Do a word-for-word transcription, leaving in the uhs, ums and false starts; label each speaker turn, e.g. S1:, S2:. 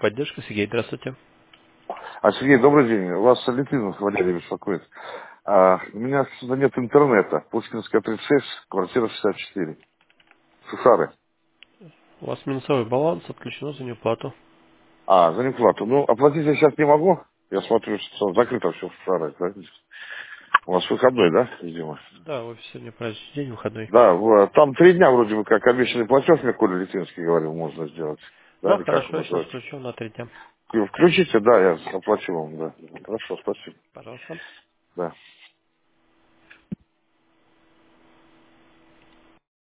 S1: Поддержка, Сергей, здравствуйте.
S2: А, Сергей, добрый день. Вас Литвинов Валерий беспокоит. А, у меня сюда нет интернета. Пушкинская тридцать шесть, квартира шестьдесят четыре. Сусары.
S1: У вас минусовой баланс, отключено за неуплату.
S2: А, за неплату. Ну, оплатить я сейчас не могу. Я смотрю, что закрыто все в Сусарах, да? У вас выходной, да, видимо?
S1: Да, в офисе сегодня праздничный день, выходной.
S2: Да, в- там три дня вроде бы как обещанный платеж, мне Коля Литвинский говорил, можно сделать. Да,
S1: Да,
S2: или как он
S1: хорошо, я сейчас
S2: называется?
S1: включу на три дня.
S2: Включите, да, я оплачу вам, да. Хорошо, спасибо.
S1: Пожалуйста.
S2: Да.